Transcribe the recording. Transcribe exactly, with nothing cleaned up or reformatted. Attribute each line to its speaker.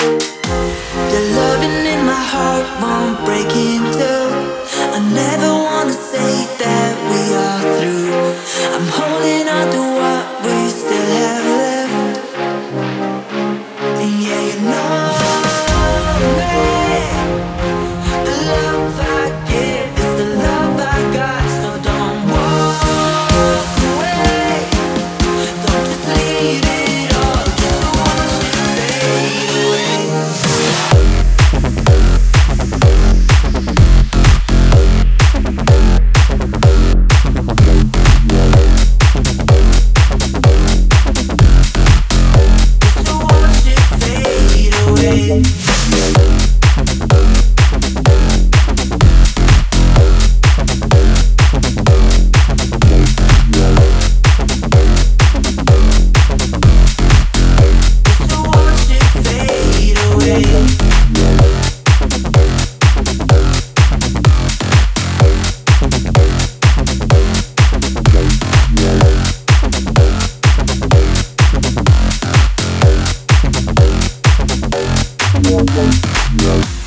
Speaker 1: The loving in my heart won't break in two. I never wanna say that we are through. I'm holding on to what we still have left. And yeah, you know me. The love I give is the love I got. So don't walk away. Don't just leave it all. Just watch it fade away.
Speaker 2: Yeah.